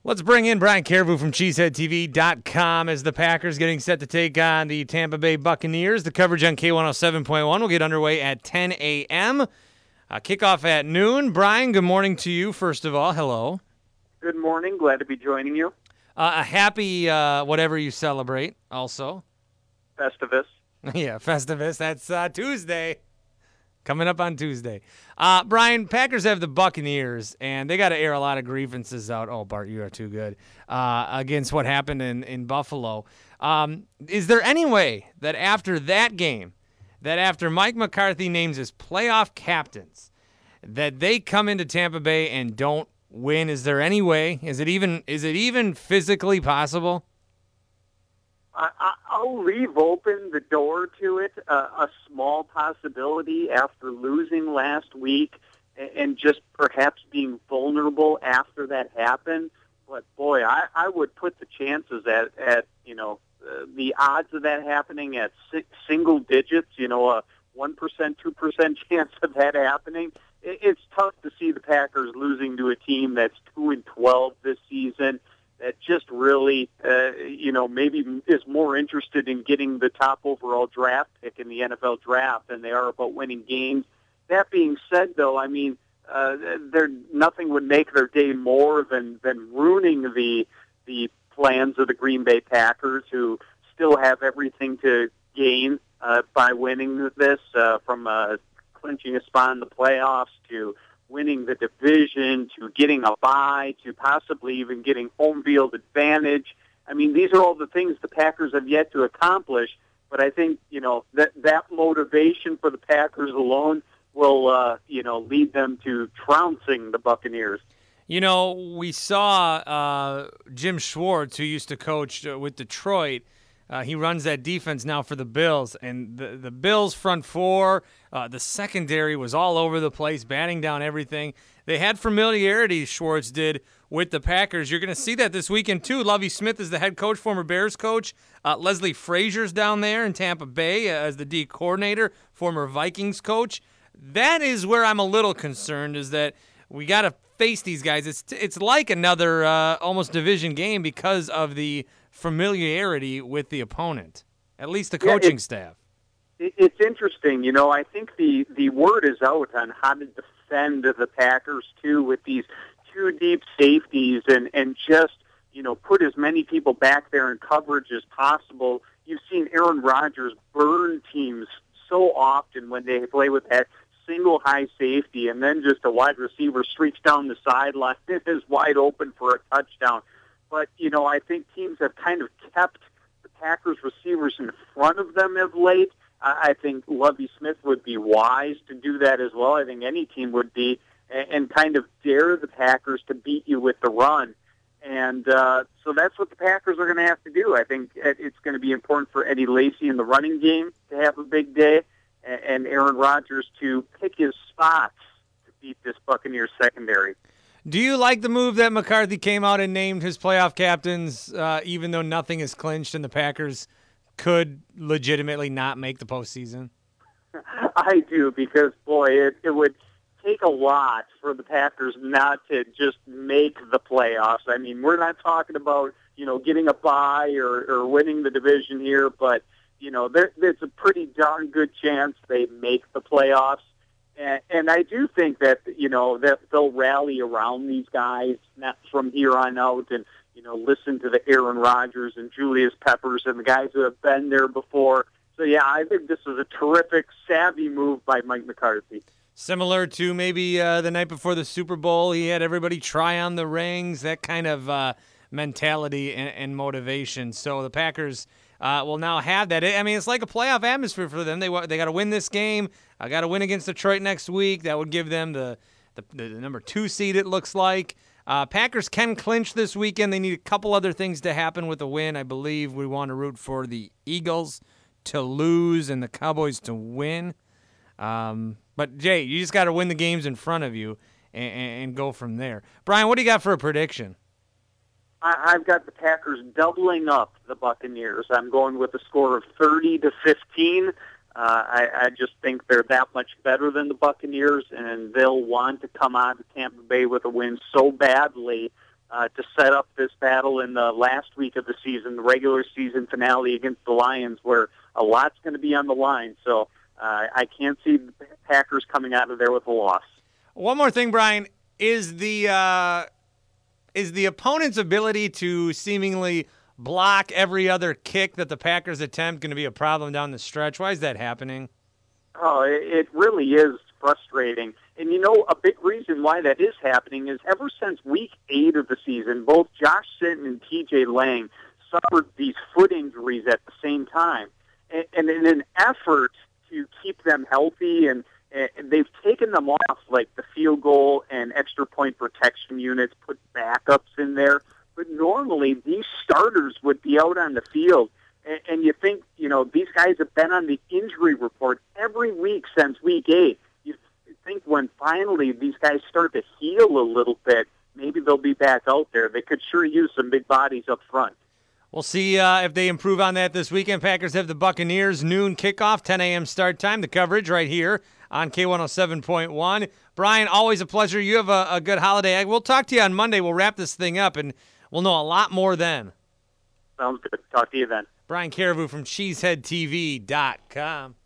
Let's bring in Brian Caribou from CheeseheadTV.com as the Packers getting set to take on the Tampa Bay Buccaneers. The coverage on K107.1 will get underway at 10 a.m. Kickoff at noon. Brian, good morning to you, first of all. Hello. Good morning. Glad to be joining you. A happy whatever you celebrate also. Festivus. Yeah, Festivus. That's Tuesday. Coming up on Tuesday. Brian, Packers have the Buccaneers, and they got to air a lot of grievances out. Oh, Bart, you are too good. Against what happened in Buffalo. Is there any way that after that game, that after Mike McCarthy names his playoff captains, that they come into Tampa Bay and don't win? Is there any way? Is it even physically possible? I'll leave open the door to it, a small possibility after losing last week and just perhaps being vulnerable after that happened. But, boy, I would put the chances at the odds of that happening at single digits, a 1%, 2% chance of that happening. It's tough to see the Packers losing to a team that's 2-12 this season, that just really, maybe is more interested in getting the top overall draft pick in the NFL draft than they are about winning games. That being said, though, I mean, nothing would make their day more than ruining the plans of the Green Bay Packers, who still have everything to gain by winning this, from clinching a spot in the playoffs to winning the division, to getting a bye, to possibly even getting home field advantage. I mean, these are all the things the Packers have yet to accomplish, but I think, that motivation for the Packers alone will, lead them to trouncing the Buccaneers. We saw Jim Schwartz, who used to coach with Detroit. He runs that defense now for the Bills, and the Bills' front four, the secondary was all over the place, batting down everything. They had familiarity, Schwartz did, with the Packers. You're going to see that this weekend, too. Lovie Smith is the head coach, former Bears coach. Leslie Frazier's down there in Tampa Bay as the D coordinator, former Vikings coach. That is where I'm a little concerned, is that we got to face these guys. It's like another almost division game because of the familiarity with the opponent, at least the coaching staff. It's interesting. I think the word is out on how to defend the Packers, too, with these two deep safeties and just, put as many people back there in coverage as possible. You've seen Aaron Rodgers burn teams so often when they play with that single high safety, and then just a wide receiver streaks down the sideline and is wide open for a touchdown. But, I think teams have kind of kept the Packers receivers in front of them of late. I think Lovie Smith would be wise to do that as well. I think any team would be, and kind of dare the Packers to beat you with the run. And so that's what the Packers are going to have to do. I think it's going to be important for Eddie Lacy in the running game to have a big day, and Aaron Rodgers to pick his spots to beat this Buccaneers secondary. Do you like the move that McCarthy came out and named his playoff captains, even though nothing is clinched and the Packers could legitimately not make the postseason? I do, because, boy, it would take a lot for the Packers not to just make the playoffs. I mean, we're not talking about, getting a bye or winning the division here, but, there's a pretty darn good chance they make the playoffs. And I do think that, that they'll rally around these guys from here on out and, listen to the Aaron Rodgers and Julius Peppers and the guys who have been there before. So, yeah, I think this is a terrific, savvy move by Mike McCarthy. Similar to maybe the night before the Super Bowl, he had everybody try on the rings, that kind of mentality and motivation. So the Packers will now have that. I mean, it's like a playoff atmosphere for them. They got to win this game. I got to win against Detroit next week. That would give them the number 2 seed, it looks like. Packers can clinch this weekend. They need a couple other things to happen with a win. I believe we want to root for the Eagles to lose and the Cowboys to win. But, Jay, you just got to win the games in front of you and go from there. Brian, what do you got for a prediction? I've got the Packers doubling up the Buccaneers. I'm going with a score of 30-15. I just think they're that much better than the Buccaneers, and they'll want to come out of Tampa Bay with a win so badly to set up this battle in the last week of the season, the regular season finale against the Lions, where a lot's going to be on the line. So I can't see the Packers coming out of there with a loss. One more thing, Brian, is the opponent's ability to seemingly block every other kick that the Packers attempt going to be a problem down the stretch? Why is that happening? Oh, it really is frustrating. And, a big reason why that is happening is ever since week 8 of the season, both Josh Sitton and TJ Lang suffered these foot injuries at the same time. And in an effort to keep them healthy, and they've taken them off, like the field goal and extra point protection units, put backups in there. But normally these starters would be out on the field. And you think, these guys have been on the injury report every week since week 8. You think when finally these guys start to heal a little bit, maybe they'll be back out there. They could sure use some big bodies up front. We'll see if they improve on that this weekend. Packers have the Buccaneers noon kickoff, 10 a.m. start time. The coverage right here on K107.1. Brian, always a pleasure. You have a good holiday. We'll talk to you on Monday. We'll wrap this thing up, and we'll know a lot more then. Sounds good. Talk to you then. Brian Carriveau from CheeseheadTV.com.